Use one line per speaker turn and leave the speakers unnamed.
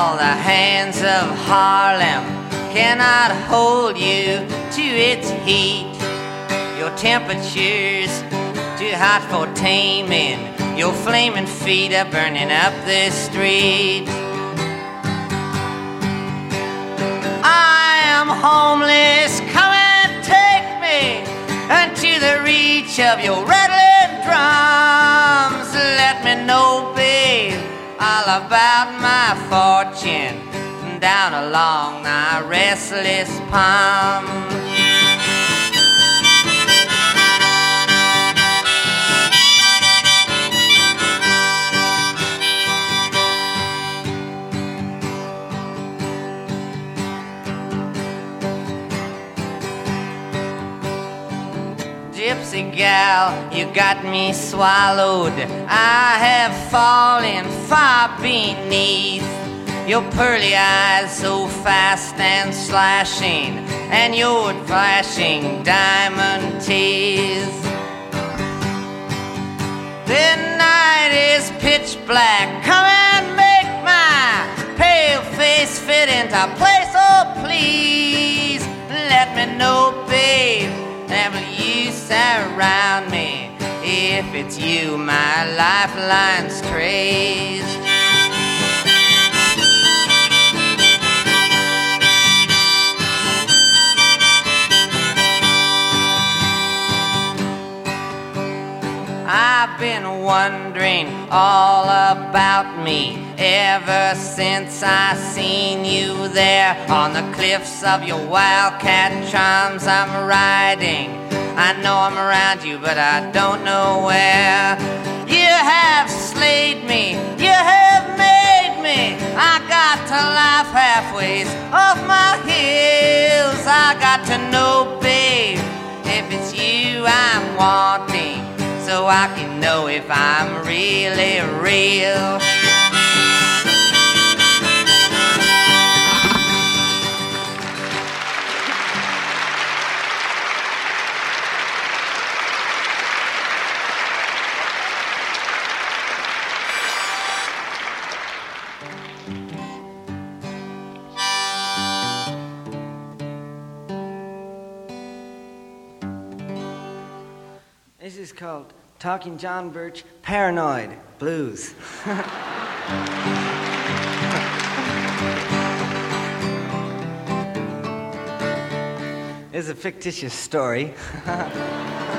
all the hands of Harlem cannot hold you to its heat. Your temperature's too hot for taming. Your flaming feet are burning up the street. I am homeless, come and take me into the reach of your rattling drums. Let me know, babe, all about my fortune down along my restless palm. Gypsy gal, you got me swallowed. I have fallen far beneath your pearly eyes, so fast and slashing, and your flashing diamond teeth. The night is pitch black, come and make my pale face fit into place, oh please. Let me know, babe, and will you surround me if it's you my lifeline's traced? I've been wondering all about me ever since I seen you there on the cliffs of your wildcat charms. I'm riding, I know I'm around you, but I don't know where. You have slayed me, you have made me. I got to laugh halfway off my heels. I got to know, babe, if it's you I'm wanting, so I can know if I'm really real.
This is called Talking John Birch, Paranoid Blues. It's a fictitious story.